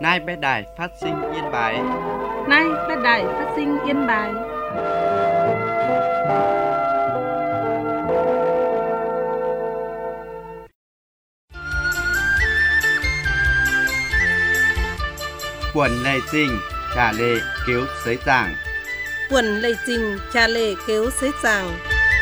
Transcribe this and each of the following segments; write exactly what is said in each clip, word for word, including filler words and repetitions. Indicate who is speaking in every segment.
Speaker 1: Nay bé đài phát sinh Yên Bái.
Speaker 2: Nay bé đài phát sinh Yên Bái.
Speaker 1: Quần lệ trình trả lệ kéo sới giảng.
Speaker 2: Quần lệ trình trả lệ kéo sới giảng.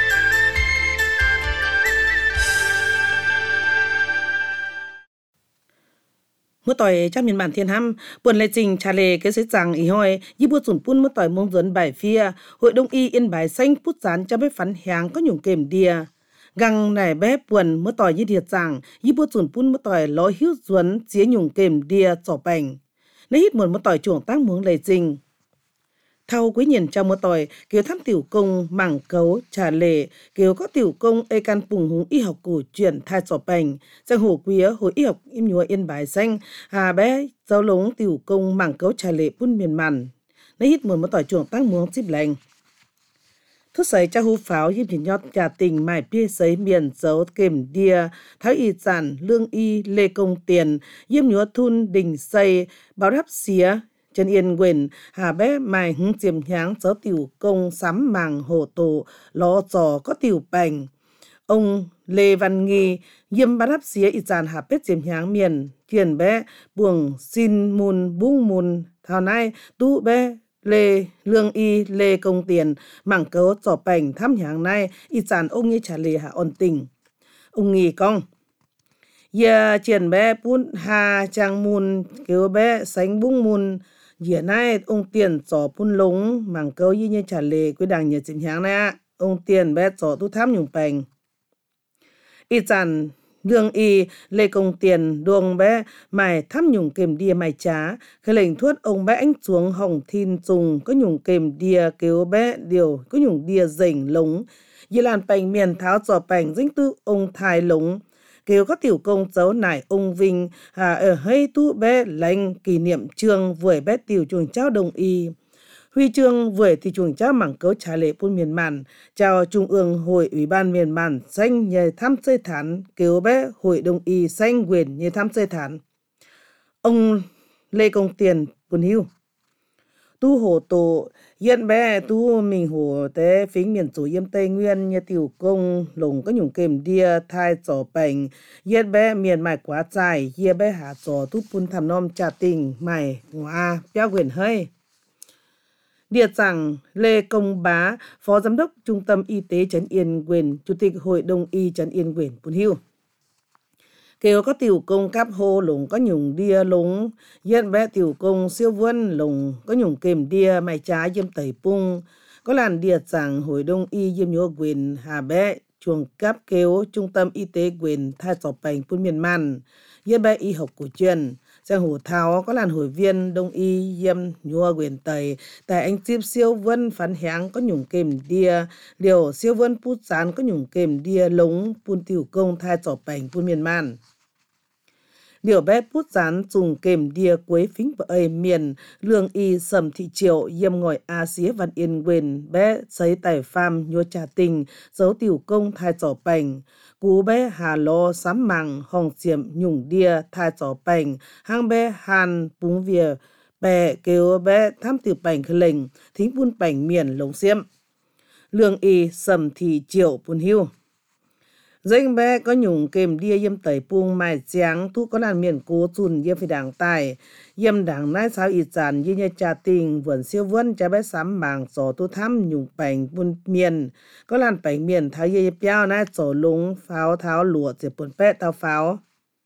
Speaker 2: มื่อต่อยจ้ามินบานเทียนห้ำปวนเลยจริงชาเลเกษจังอีห้อยยี่บัวสุนปุ้นเมื่อต่อยมงจนใบเฟียhội đông y yên bài xanh pút sán cho bé phắn háng có nhung kềm đìa găng nải bé buồn มื่อต่อยยี่เดียจังยี่บัวสุนปุ้นเมื่อต่อยล้อหิ้วสวนเสียหยุ่งเกมเดียจ่อแป่งในฮิตเหมือนเมื่อต่อยช่วงตั้งเมืองเลยจริงthâu quý nhìn trong mưa tỏi kiều thăm tiểu công mảng cấu trà lệ kiều có tiểu công ê can phùng húng y học cổ truyền thai trò bành giang hồ quía hồi y học im nhúa yên bài xanh hà bé giáo lống tiểu công mảng cấu trà lệ bún miền màn lấy hít mưa mưa tỏi chuồng tăng muống chip lành thuốc sấy cha hú pháo hiếp nhìn nhót trà tình mải bia sấy miền dấu kềm đia thái y giản lương y lê công tiền yếm nhúa thun đình xây báo đáp xía Trần Yên Quyền, hà bé mài hứng chiếm nháng giáo tiểu công sắm màng hồ tổ, ló giò có tiểu bành. Ông Lê Văn Nghi, yếm bát hấp xía y dàn hà bết chiếm nháng miền, kiền bé buồng xin mùn bung mùn, thảo nay tu bé Lê Lương Y Lê Công Tiền, mảng cấu giò bành thăm nháng nay y dàn ông như trả lệ hạ ổn tình. Ông Nghi công. Giờ triển bé bún hà trang mùn, kêu bé sánh bung mùn, giờ nay ông tiền trò phun lúng mảng câu như như trả lệ quý đảng nhà chính hãng này ông tiền bé trò tu tham nhung bành y chàn lương y lê công tiền đuông bé mày tham nhung kềm đia mày trá cái lệnh thuốc ông bé ánh xuống hồng thiên dùng có nhung kềm đia kêu bé điều có nhung đia rỉnh lúng như làn bành miền tháo trò bành dính tư ông thái lúng kêu có tiểu công dấu nải ông Vinh hà ở hay tu bé lãnh kỷ niệm chương vườn bé tiểu chuồng cháu đồng y huy chương vườn thì chuồng cháu mảng cấu trả lệ phun miền màn chào trung ương hội ủy ban miền màn xanh nhờ thăm xây thán kêu bé hội đồng y xanh quyền nhờ thăm xây thán ông Lê Công Tiền quân hưu tu hồ tổ yên bé tu mình hồ tế phính miền chủ yếm Tây Nguyên như tiểu công lồng có nhung kềm đia thai trò bành yên bé miền mải quá dài yên bé hạ trò tu pun thầm nom trà tình mải ngoa béo quyền hơi địa rằng Lê Công Bá phó giám đốc trung tâm y tế Trấn Yên Quyền chủ tịch hội đồng y Trấn Yên Quyền quân hưu kêu có tiểu công cáp hô lùng có nhung đia lùng yên bé tiểu công siêu vân lùng có nhung kềm đia mày trái yếm tẩy pung có làn địa rằng hội đông y yếm nhúa quyền hà bé chuồng cáp kêu trung tâm y tế quyền thai trò bành phun miền man yên bé y học cổ truyền giang hồ thao có làn hội viên đông y yếm nhúa quyền tẩy tại anh chip siêu vân phán háng có nhung kềm đia điều siêu vân pút sán có nhung kềm đia lùng phun tiểu công thai trò bành phun miền man điều bé bút rán dùng kềm đia quế phính bợi miền lương y sầm thị triệu yêm ngồi a xía văn yên quyền bé sấy tài pham nhua trà tình dấu tiểu công thai trò bành cú bé hà lo sám màng hồng xiêm nhung đia thai trò bành hang bé hàn búng vìa bè kêu bé tham tiểu bành khởi lệnh thính bún bành miền lồng xiêm lương y sầm thị triệu bún hưu danh bé có nhung kềm đia yếm tẩy pung mài tráng thu có làn miền cố chùn yếm phi đảng tài yếm đảng nái sao y chàn như như trà tình vườn siêu vân cha bé sắm màng sổ tu thăm nhung bành bún miền có làn bành miền thái yếm piao nái sổ lúng pháo tháo lụa dẹp bún pet tao pháo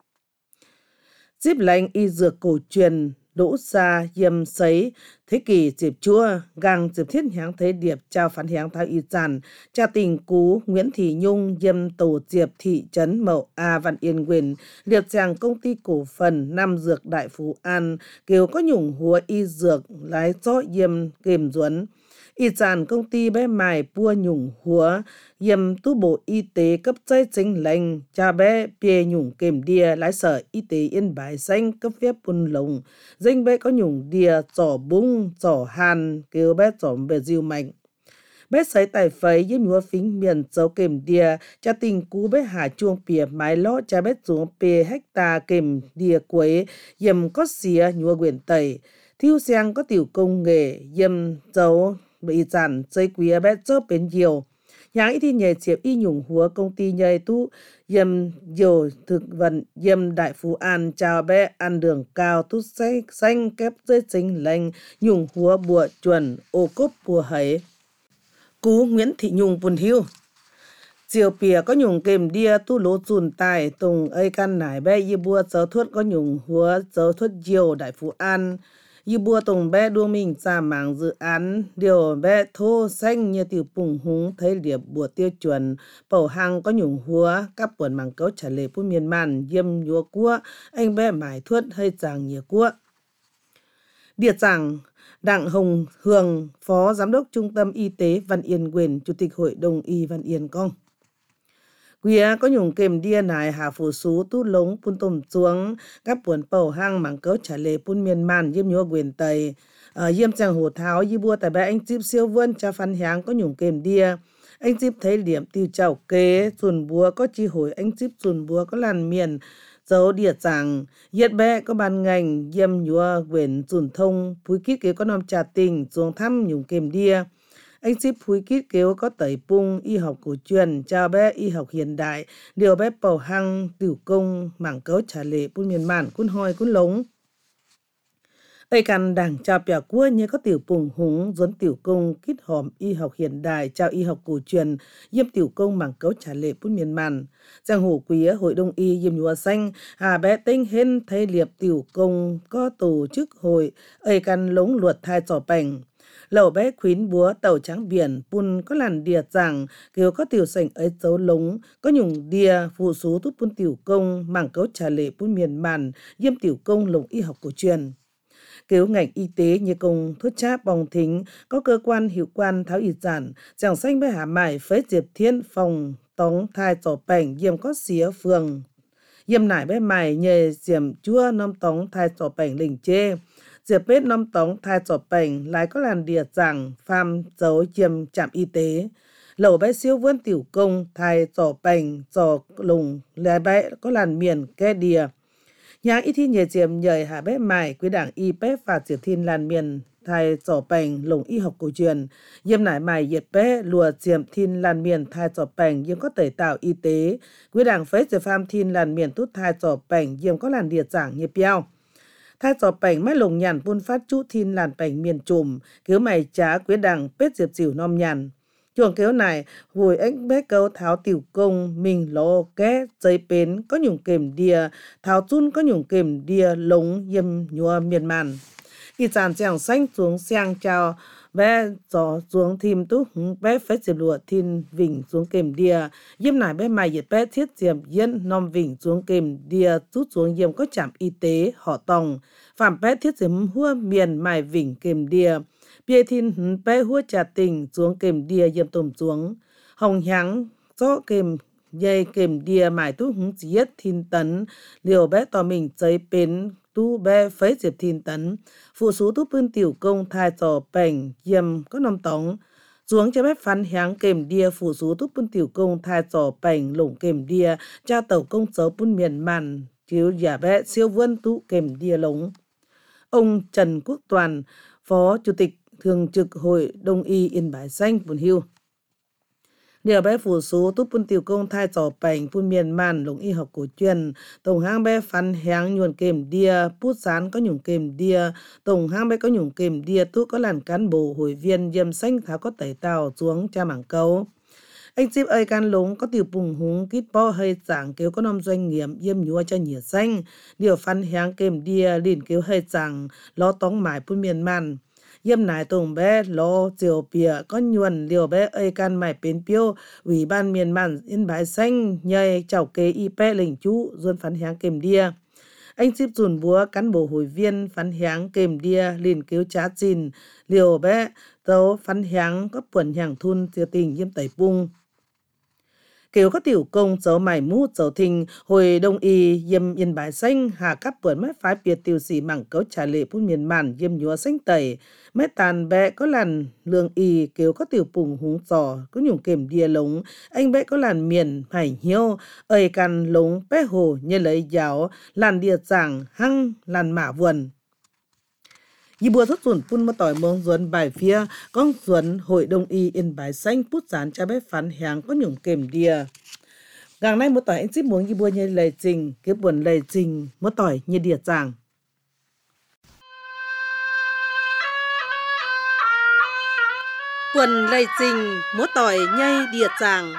Speaker 2: díp lành y dược cổ truyền đỗ xa yếm sấy thế kỷ dịp chua gang dịp thiết háng thế điệp trao phán háng thao y giàn cha tình cú Nguyễn Thị Nhung yếm tổ diệp thị trấn Mậu A Văn Yên Quyền liệt tràng công ty cổ phần Nam Dược Đại Phú An kêu có nhung húa y dược lái chó yếm kềm duấn y giàn công ty bé mài pua nhung húa yếm tu bộ y tế cấp giấy chính lệnh cha bé bia nhung kềm đia lái sở y tế Yên Bái xanh cấp phép bún lồng danh bé có nhung đia trò bung trò hàn kêu bé trò bề diêu mạnh bé sấy tài phấy với nhúa phính miền dấu kềm đìa cha tình cú bé hà chuông pìa mái ló cha bé xuống pê hecta kềm đìa quấy dầm có xìa nhúa quyền tẩy thiêu sang có tiểu công nghệ dầm dấu bị giản dây quý bé chớp bên nhiều nháng ít thì nhảy chiếc y nhung húa công ty nhảy tu dầm dầu thực vận dầm đại phú an chào bé ăn đường cao tu xanh xanh kép dây chính lành nhung húa bùa chuẩn ô cốp bùa hấy cú Nguyễn Thị Nhung buồn hiu chiều pìa có nhung kềm đia tu lố chùn tài tùng ơi căn nải bé y bùa dấu thuất có nhung húa dấu thuất diều đại phú an y bùa tùng bé đua mình ra mảng dự án điều bé thô xanh như tiểu bùng húng thấy điệp bùa tiêu chuẩn bầu hàng có nhung húa các buồn mảng cấu trả lệ của miền màn yêm nhúa cua anh bé mải thuất hay chàng nhiều cua địa chẳng Đặng Hồng Hường, Phó Giám đốc Trung tâm Y tế Văn Yên Quyền, Chủ tịch Hội đồng Y Văn Yên Công. Quia có nhung kềm đia nải hà phủ sú tu lống pun tôm chuông các buồn bầu hang mảng cấu trả lệ pun miền man yêm nhúa quyền tây ở yêm chàng hồ tháo y bua tại bé anh chip siêu vươn cha phan háng có nhung kềm đia anh chip thấy điểm tiêu chảo kế chuồn búa có chi hồi anh chip chuồn búa có làn miền dấu địa chẳng yết bé có ban ngành yêm nhúa quyền chuồn thông phúi kít kế có nom trà tình xuống thăm nhung kềm đia anh ship phúi kít kéo có tẩy pung y học cổ truyền chào bé y học hiện đại điều bé bầu hăng tiểu công mảng cấu trả lệ pun miền màn cún hoi cún lống ấy căn đảng chào bèo cua như có tiểu pung húng dốn tiểu công kít hòm y học hiện đại chào y học cổ truyền yêm tiểu công mảng cấu trả lệ pun miền màn giang hồ quý hội đông y yêm nhúa xanh hà bé tinh hên thay liệp tiểu công có tổ chức hội ấy căn lống luật thai trò bành lẩu bé khuyến búa tàu trắng biển pun có làn đìa rằng kêu có tiểu sảnh ấy dấu lống có nhung đìa phụ số tút pun tiểu công mảng cấu trả lệ pun miền màn yêm tiểu công lồng y học cổ truyền kêu ngành y tế như công thuốc cháp bòng thính có cơ quan hiệu quan tháo y giản chẳng xanh bé hà mải phế diệp thiên phòng tống thai trò bành yêm có xía phường yêm nải bé mải nhề diệm chua nom tống thai trò bành lình chê diệp bết năm tống thai trò bành lại có làn đìa rằng pham dấu chiêm trạm y tế lẩu bé siêu vươn tiểu công thai trò bành trò lùng lại bé có làn miền ke đìa nháng y thi nhề chiêm nhời hạ bé mải quý đảng y bé và diệp thiên làn miền thai trò bành lùng y học cổ truyền yêm nải mải diệp bé lùa chiêm thiên làn miền thai trò bành yêm có tẩy tạo y tế quý đảng phế diệp pham thiên làn miền tút thai trò bành yêm có làn đìa giảng nhịp piao thai trò bành mấy lồng nhàn pun phát chút thiên làn bành miền trùm kéo mày trá quế đằng pết diệp xỉu nom nhàn chuồng kéo này vùi anh bé câu tháo tiểu công mình lô ké giấy bến có nhung kềm đìa tháo chun có nhung kềm đìa lống yêm nhua miền màn y chàn chàng xanh xuống sang chào bé gió xuống thìm tú bé phết diệp lụa thiên vỉnh xuống kềm đìa yêm nải bé mày diệt bé thiết diệp yên nom vỉnh xuống kềm đìa rút xuống yêm có trạm y tế họ tòng phạm bé thiết diệp hua miền mày vỉnh kềm đìa bia thiên bé hua trà tình xuống kềm đìa yêm tôm xuống hồng háng gió kềm dây kềm đìa mải tú húng giết thiên tấn liều bé tò mình giấy bến tu bé phế diệp thiên tấn phụ số tu pươn tiểu công thai trò bành yêm có năm tống xuống cho bé phán háng kềm đìa phụ số tu pươn tiểu công thai trò bành lủng kềm đìa cha tàu công dấu pươn miền màn chiếu giả bé siêu vươn tu kềm đìa lống ông Trần Quốc Toàn Phó Chủ tịch Thường trực Hội Đông y Yên Bái Xanh buồn hiu điều bé phủ số tút pun tiểu công thai trò bành pun miền màn lồng y học cổ truyền tổng hang bé phán háng nhuần kềm đìa pút sán có nhung kềm đìa tổng hang bé có nhung kềm đìa tu có làn cán bộ hội viên yêm xanh tháo có tẩy tàu xuống cha mảng câu anh ship ơi can lống có tiểu bùng húng kít po hơi chẳng kéo có năm doanh nghiệp yêm nhúa cho nhỉa xanh điều phán háng kềm đìa liền kéo hơi chẳng lo tóng mải pun miền màn yêm nải tổng bé lo chiều bìa có nhuần liều bé ơi can mải bến piêu ủy ban miền màn Yên Bái Xanh nhây chào kế y pe lệnh chú dôn phán háng kềm đìa anh ship dùn búa cán bộ hội viên phán háng kềm đìa liền kéo trá chìn liều bé tấu phán háng có buồn hàng thun tiêu tình yêm tẩy pung kiểu có tiểu công dấu mải mũ dấu thình hồi đông y yêm yên bái xanh hà cắp bưởi mét phái biệt tiểu sĩ mảng cấu trả lệ phun miền màn yêm nhúa xanh tẩy mét tàn bẹ có làn lương y kiểu có tiểu pùng húng giò có nhung kềm đia lống anh bẹ có làn miền hải hiếu ơi căn lống bé hồ như lấy giáo làn đia giảng hăng làn mã vườn Yi bùa thất tuần phun mà tỏi mong duẩn bài phía con duẩn hội đông y yên bài xanh pút gián cha bé phán hàng có nhung kềm đia Gàng nay một tỏi anh xíp muốn Yi bùa như lời trình cái buồn lời trình một tỏi như đia giảng Buồn lời trình một tỏi nhây đia giảng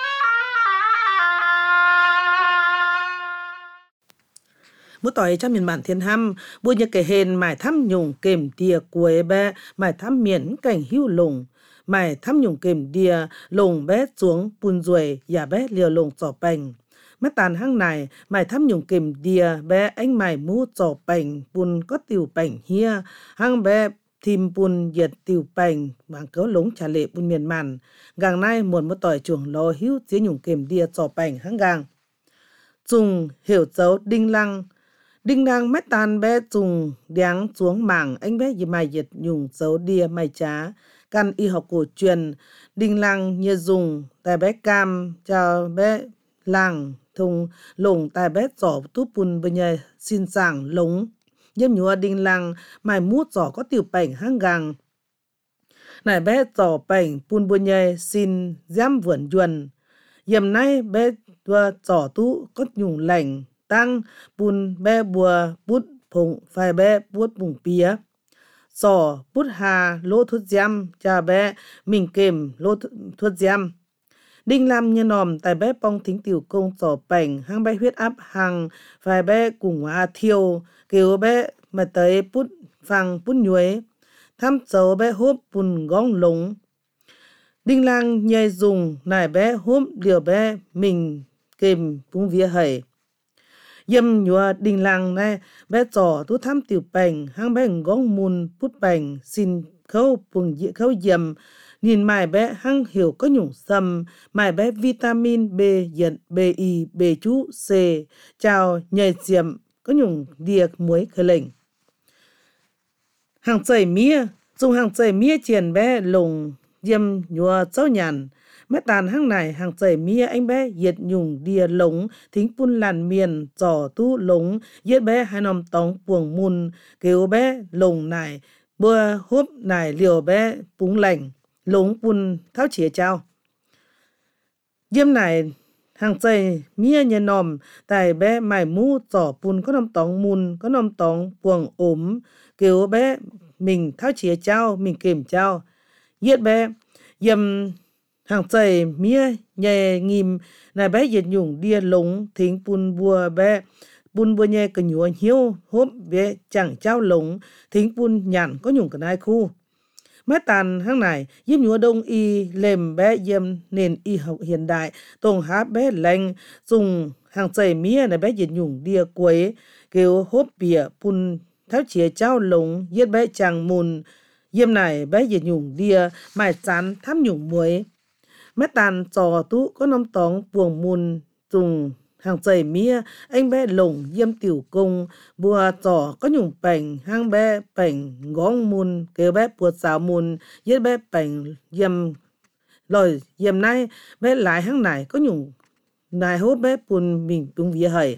Speaker 2: Mỗi tỏi trong miền bản thiên hăm, bùa như kể hên mải thăm nhung kềm đìa cuối bé, mải thăm miền cảnh hưu lùng, mải thăm nhung kềm đìa lùng bé xuống bùn ruồi, giả bé liều lùng trò bành. Mất tàn hăng này, mải thăm nhung kềm đìa bé anh mải mũ trò bành, bùn có tiểu bành hia, hăng bé thìm bùn diệt tiểu bành, bằng cấu lống trả lệ bùn miền màn. Gàng nay muộn một tỏi chuồng lò hưu chế nhung kềm đìa trò bành hăng gàng. Dùng hiểu dấu đinh lăng, Đinh đang mét tàn bé dùng đáng xuống mảng anh bé gì mày dịch nhung dấu đia mày chá. Căn y học cổ truyền, đinh lăng như dùng tài bé cam cho bé làng thùng lồng tài bé giỏ túp bùn bên nhờ xin sảng lống. Nhâm nhúa đinh lăng mày mút giỏ có tiểu bảnh hang gàng. Này bé giỏ bảnh bùn bên nhờ xin giam vườn duần. Dầm nay bé vừa giỏ tú có nhung lành. Tăng bùn bé bùa bút phụng phải bé bút bùng pía sò bút hà lô thuốc giam cha bé mình kềm lô thuốc giam đinh lam như nòm tại bé bong thính tiểu công sò bảnh hang bé huyết áp hàng phải bé cùng hoa thiêu kêu bé mà tới bút phẳng bút nhuế thăm dấu bé hốp bùn gong lống đinh lang nhai dùng nải bé hốp điều bé mình kềm bung vía hầy Yêm nhua đinh lăng này bé trò tú thăm tiểu bành hang bé ngóng mùn bút bành xin khâu bùng dị khâu yêm nhìn mài bé hang hiểu có nhung sâm mài bé vitamin B dẫn B I B chú C chào nhảy diệm có nhung điệc muối khởi lệnh hàng chảy mía dùng hàng chảy mía triển bé lồng yêm nhua cháu nhàn Mét tàn hăng này hàng chảy mía anh bé diệt nhung đìa lống thính phun làn miền trò tu lống giết bé hai nòm tóng buồng mùn kêu bé lồng này bùa hốp này liều bé búng lành lống phun tháo chĩa trao Diêm này hàng chảy mía nhẹ nòm tại bé mải mũ trò phun có nòm tóng mùn có nòm tóng buồng ốm kêu bé mình tháo chĩa trao mình kềm trao giết bé Diêm hàng chảy mía nhẹ nghìm này bé diệt nhung đia lống thính bùn bùa bé bùn bùa nhẹ cái nhúa hiếu hốp bé chẳng trao lống thính bùn nhàn có nhung cái nai khu mét tàn hang này giúp nhúa đông y lềm bé yếm nền y học hiện đại tông hát bé lành dùng hàng chảy mía này bé diệt nhung đia quấy kêu hốp bìa bùn tháo chĩa trao lống giết bé chẳng mùn yếm này bé diệt nhung đia mải chán thăm nhung muối Mét tàn trò tú có nông tóng buồng mùn dùng hàng chảy mía anh bé lồng yêm tiểu công bùa trò có nhung bảnh hang bé bảnh ngóng mùn kêu bé bùa xào mùn giết bé bảnh yêm lòi yêm nay bé lại hang này có nhung nài hốt bé bùn mình bung vía hầy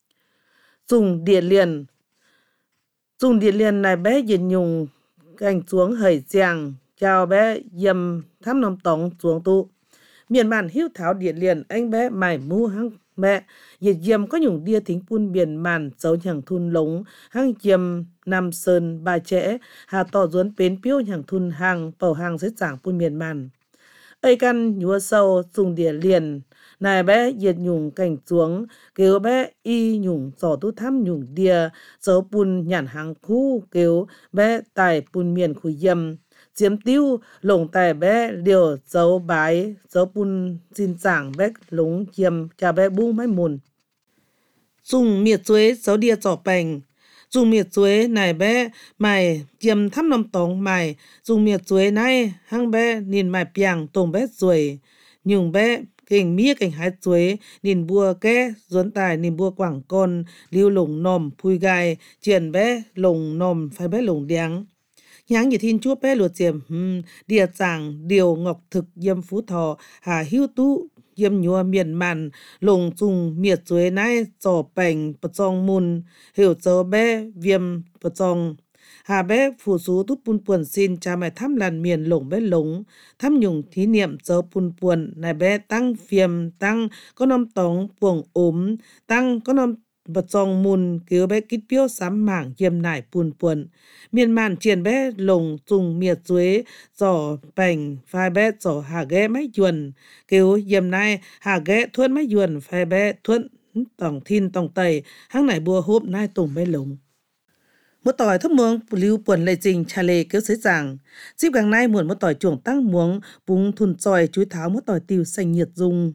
Speaker 2: dùng điện liền dùng điện liền này bé diệt nhung cảnh xuống hầy giang chào bé yêm thăm nông tóng xuống tu miền màn hiếu tháo điện liền anh bé mải mu hăng mẹ diệt diêm có nhung đia thính phun miền màn dấu nhằng thun lống hăng diêm nam sơn ba trễ hà tỏ duốn bến piêu nhằng thun hàng bầu hàng dưới giảng phun miền màn ấy căn nhúa sâu dùng điện liền này bé diệt nhung cảnh xuống kêu bé y nhung giỏ tu thăm nhung đia dấu phun nhàn hàng khu kêu bé tài phun miền khu diêm chiếm tiêu lồng tài bé điều dấu bái dấu bùn xin giảng bé lống chiêm cha bé bu máy mùn dùng miệt chuối dấu đia trò bành dùng miệt chuối này bé mày chiêm thăm nông tống mày dùng miệt chuối này hăng bé nhìn mày piang tông bé ruồi nhung bé kênh mía kênh hái chuối nín bùa ké duốn tài nín bùa quảng con lưu lồng nòm phui gai triển bé lồng nòm phải bé lồng đéng nháng như thiên chúa bé lùa chiềm ừm địa chàng điều ngọc thực yêm phú thọ hà hưu tú yêm nhua miền màn lồng trùng miệt chuối nái trò bành bật tròn mùn hiểu chớ bé viêm bật tròn hà bé phù sú tút pun puồn xin cha mẹ thăm làn miền lồng bé lồng thăm nhung thí niệm chớ pun puồn này bé tăng phiềm tăng có năm tống buồng ốm tăng có năm bật tròn mùn cứu bé kít piêu sám mảng yêm nải pun puồn miền màn triển bé lồng trùng miệt chuối giỏ bành phai bé giỏ hà ghé máy yuan cứu yêm nai hà ghé thuận máy yuan phai bé thuận tổng thiên tổng tây hang nải bùa hốp nai tùng bé lồng một tỏi thấp muống lưu buồn lệ trình trà lệ kéo sấy giảng dịp gần nay muộn một tỏi chuồng tăng muống búng thun tròi chuối tháo một tỏi tiêu xanh nhiệt dùng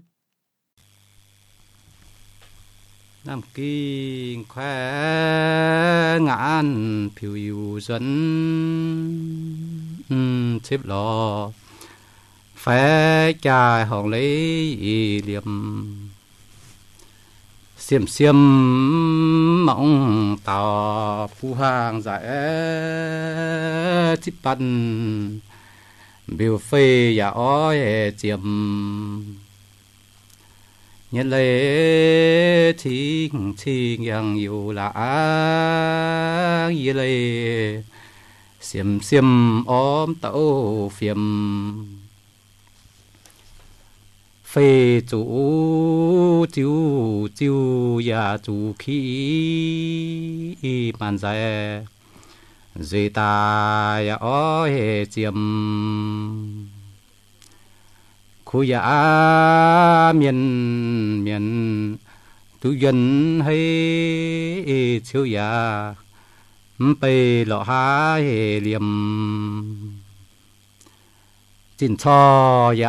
Speaker 3: nam kinh khỏe ngàn phiêu yêu dẫn xếp lò phải chài hòn lấy liềm xiêm xiêm mỏng tàu phu hàng giải chip pan biểu phê ya ói chiêm nhân lệ thiên thiên yang yêu là ye lệ xiêm xiêm ôm tàu phiêm phê chủ chiu chiu ya chủ khí màn dài duy ta ya ói chiêm khu ya miền miền tu dân hay chiếu ya bê lọ há liềm chính cho ya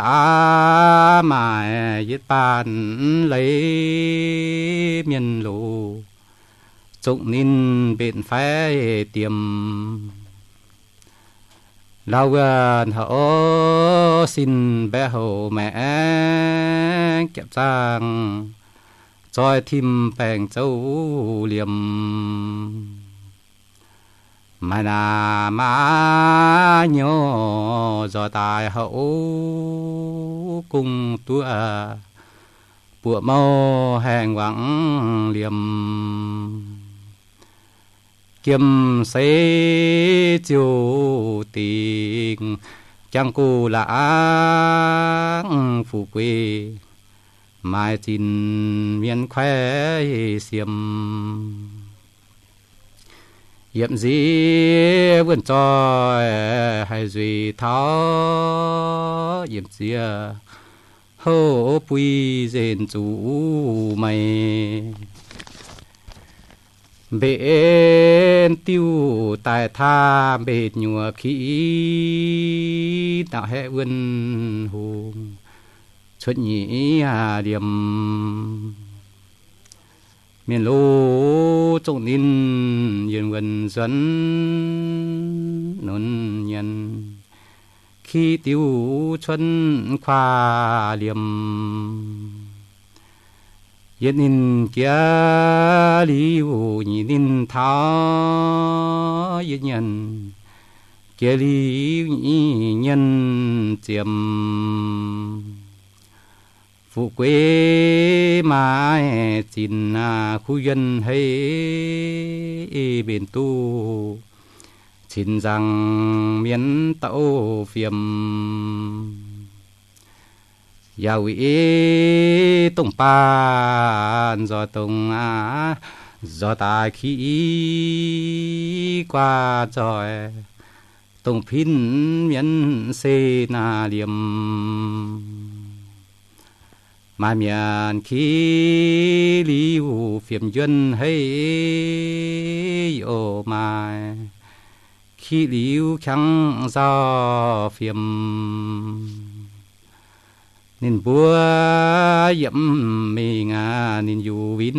Speaker 3: mà yết bàn lấy miền lũ trụng nín bên phải tiềm lao gần họ xin bé hậu mẹ kẹp trang cho thìm bèn châu liềm mà na má nhớ do tài hậu cùng tua bùa mau hàng vắng liềm kiếm xây chiều tình chẳng cô là phù quê mai chín miền khỏe xiêm yếm gì vườn cho hay duy tháo yếm gì hô bùi dền chủ mày bên tiêu tài tha bên nhùa khí tạo hệ vườn hùng xuất nhĩ hà điểm miền lô trông nín yên vườn dẫn nôn nhân khi tiêu xuân khoa liềm yên nín kia liu nhị nín tháo yên nhân kia liu nhị nhân chiêm phụ quê mai chín khu dân hay bên tu chín rằng miền tàu phiềm giàu ý tông pan do tông á do tài khí qua trời tông pin miền xê na điểm mà miền khí liu phiềm dân hay ô mai khí liu chẳng do phiềm nên búa yếm mình à nên dù vin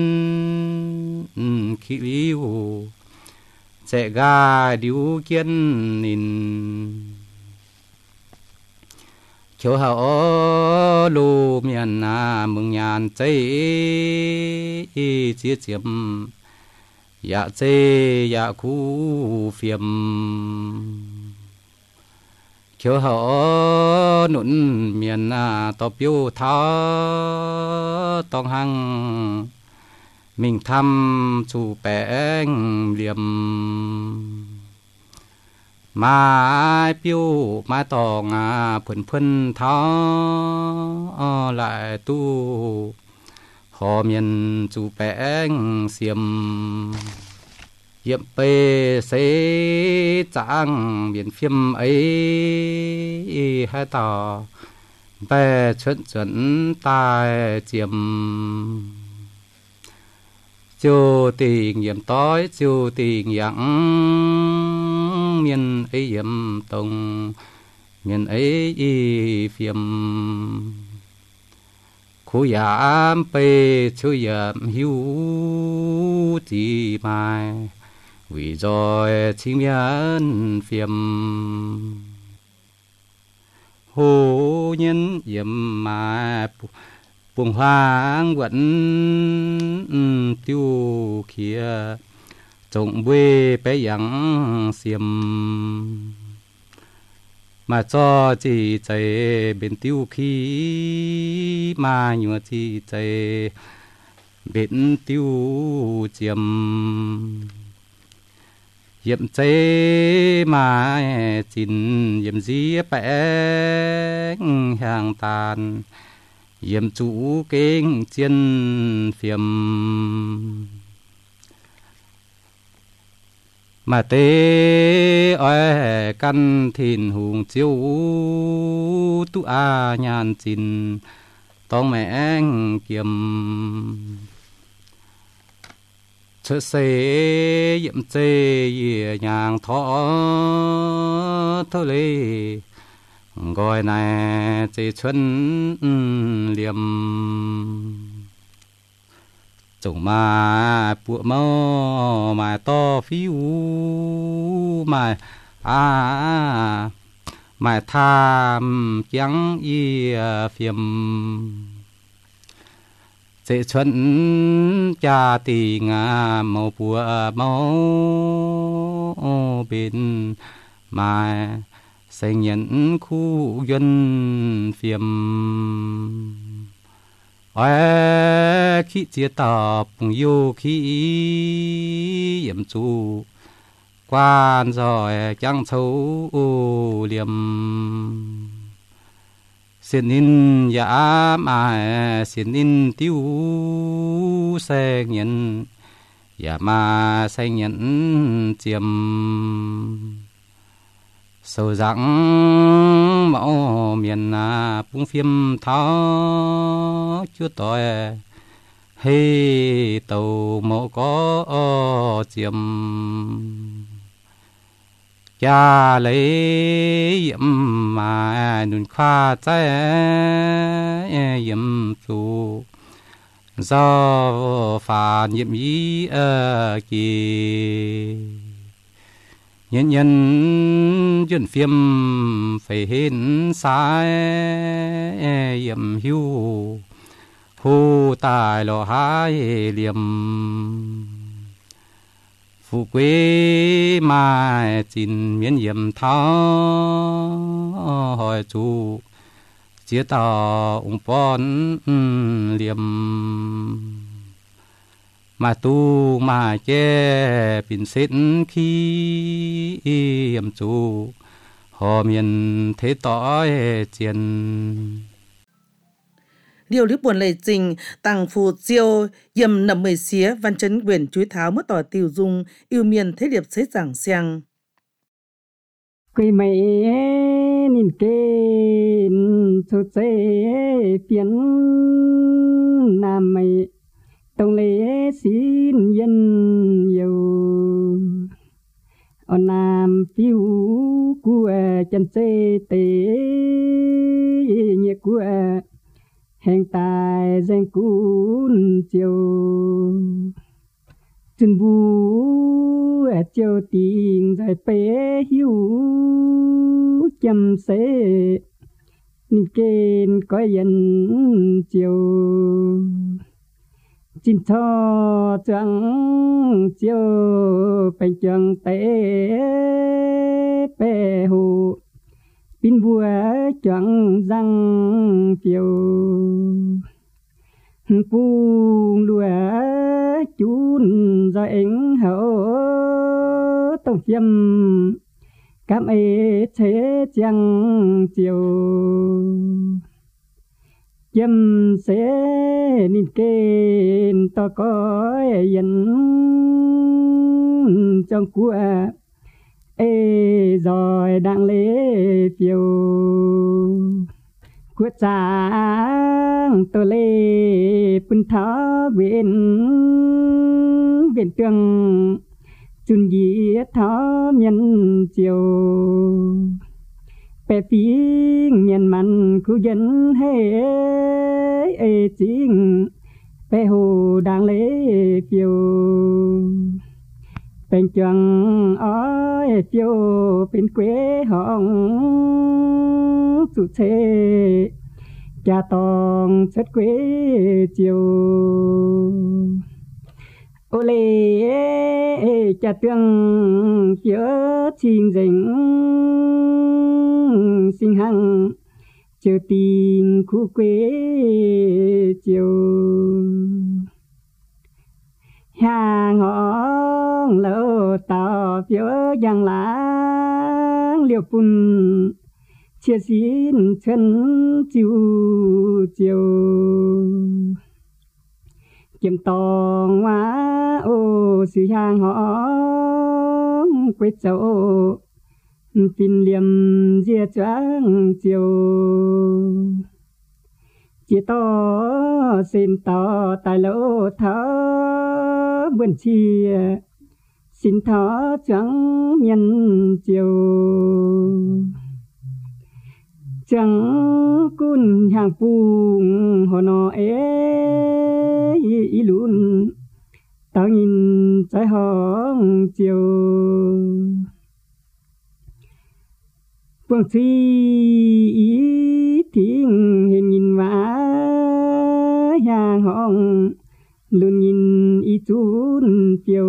Speaker 3: khí liu sẽ ga điều kiến nên chỗ hậu lù miền na mừng nhàn chế chia chiếm dạ chế dạ khu phiếm chiếu họ nụn miền na tọp yêu tháo tòng hăng mình thăm chủ bén liềm mà piu mà tòng à phun phun tháo lại tu họ miền chủ bén xiêm yếm bê xế trang miền phim ấy hai tỏ bè chuẩn chuẩn tai chiếm chiều tình yếm tối chiều tình yang miền ấy yếm tông miền ấy phim khu yếm bê chú yếm hiu chỉ mai vì rồi chính miền phim hồ nhân yếm mà buông hoang vẫn tiêu kia trồng bê bé yang xiêm mà cho chỉ chạy bên tiêu khí mà nhựa chỉ chạy bên tiêu chiêm yếm chế mà chín yếm dí bé hàng tàn yếm chủ kinh chiên phiếm mà tế oi căn thìn hùng chiếu tu a nhàn chín tông mẹ kiếm chớ xế yếm chê yề nhàng thọ thơ lê gọi này chê chuân liềm chồng mà bụa mơ mà to phiếu mà à mà tham chẳng y phiêm dễ chuẩn cha tì ngà màu bùa màu bên mà xây nhận khu dân phiêm ôi khi chia tập yêu khi yểm chủ quan rồi chẳng xấu liềm xin in giả mà xin in tiêu xe nhận giả mà xe nhận chiếm sầu răng mẫu miền à bung phim tháo chúa tội hay tàu mẫu có chiếm cha lấy yếm mà nụn khoa trái yếm chủ do phản yếm ý ở kỳ nhân nhân duyên phim phải hiện sai yếm hiu hô tài lo hai liềm phụ quê mà chín miền yếm tháo hỏi chủ chia tỏ ung pon liềm mà tu mà che pin xét khi yếm chủ họ miền thế tỏi chiến
Speaker 2: điều lý buồn lệ trình tăng phù chiêu yểm nằm mười xía văn chấn quyền chuối tháo mất tỏi tiêu dung yêu miền thế điệp xế giảng xiang
Speaker 4: quỳ mày nhìn kê số chế phiến nam mày tông lễ xin dân yêu ở nam phiêu của chân chế tế nhẹ của hẹn tài danh cún chiều chân vu chiều tình dài bé hiu chăm sẽ nín kên có yên chiều chín cho trắng chiều bánh trăng té bè hồ pin bùa trắng răng phiêu buông lúa chun rồi ánh hậu tổng phiêm cảm ê thế chẳng chiều chấm sẽ nín kên to có yên trong cua ê rồi đang lễ phiêu của trang tôi lê phun tháo bên bên trường chun gì tháo miền chiều bè phiên miền mặn khu dân hay ê chính bè hồ đang lễ phiêu bên trường ơi phiêu bên quê hồng chủ thế cha tòng chất quê chiều ô lê cha tương phía trình dình sinh hằng chiều tình khu quê chiều hàng ngọn lỡ tàu phía giang lá liều phun chia xin chân chiều chiều kiếm tòng hóa ô sự hàng họ quê châu phim liềm dìa choáng chiều chỉ to xin to tài lỗ thở buồn chia xin thở trắng nhân chiều chẳng cun hàng phùng hồ nọ ế ý lún tao nhìn trái hồng chiều phương suy ý tiếng hình nhìn vã hàng hồng luôn nhìn ý chún phiêu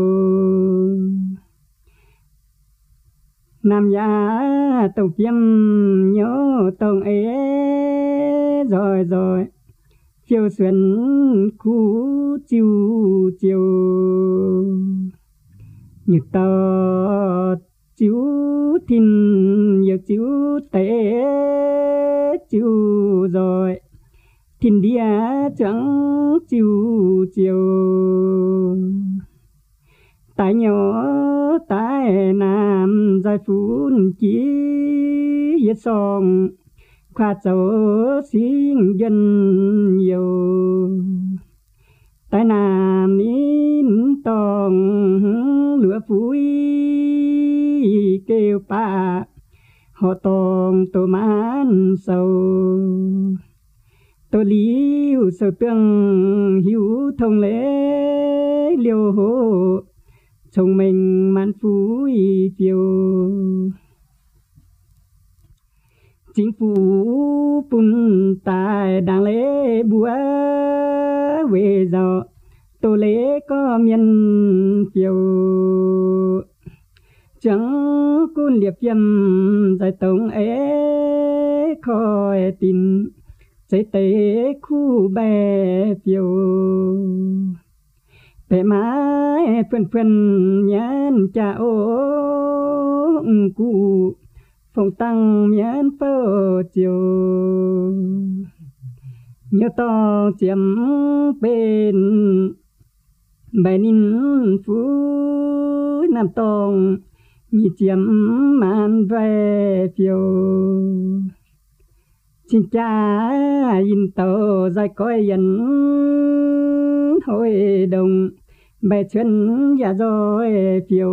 Speaker 4: nam gia tổng phiêm nhớ tổng ế rồi rồi phiêu xuân khu chiều chiều như tờ chiếu thìn giờ chiếu tế chiếu rồi thìn đĩa trắng chiều chiều tại nhỏ tại nam giải phun chỉ yết song khoa châu sinh dân nhiều tại nam nín tòng lửa phúi kêu pa họ tòng tô mãn sầu tô liu sầu tương hiu thông lễ liêu hồ chồng mình man phúi phiêu chính phủ phun tài đang lễ búa về giờ tô lễ có miền phiêu chẳng côn liệp yếm giải tổng ế khỏi tin trái tế khu bè phiêu bè mái phân phân nhãn cha ô cụ phong tăng nhãn phơ chiều nhớ to chiếm bên bài nín phú nam tông nhị chiếm man về phiêu xin cha in tàu dài coi yên hồi đồng bài chân giả rồi phiêu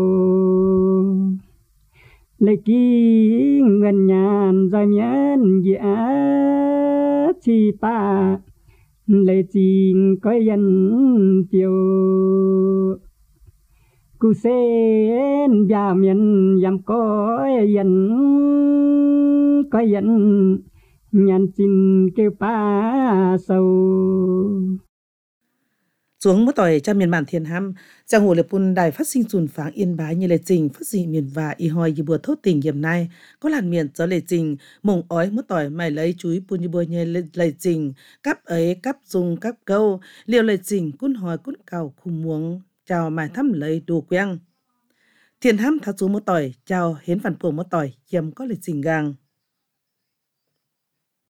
Speaker 4: lấy ký ngân nhàn dài miễn dạ chi pa lấy chín coi yên phiêu cụ sen già miền yam coi yên coi yên nhàn chín kêu pa sâu
Speaker 2: xuống mất tỏi cha miền bản thiên ham giang hồ lập bun đài phát sinh dùn pháng yên bái như lệ trình phát sinh miền và y hoi như bùa thốt tình hiểm nay có làn miền gió lệ trình mông ói mất tỏi mày lấy chuối bun như bùa như lệ trình cắp ấy cắp dùng cắp câu liều lệ trình cún hoi cún cầu khung muống chào mài thăm lấy đồ queng thiên ham thắt xuống mất tỏi chào hiến phản cuồng mất tỏi hiểm có lệ trình gang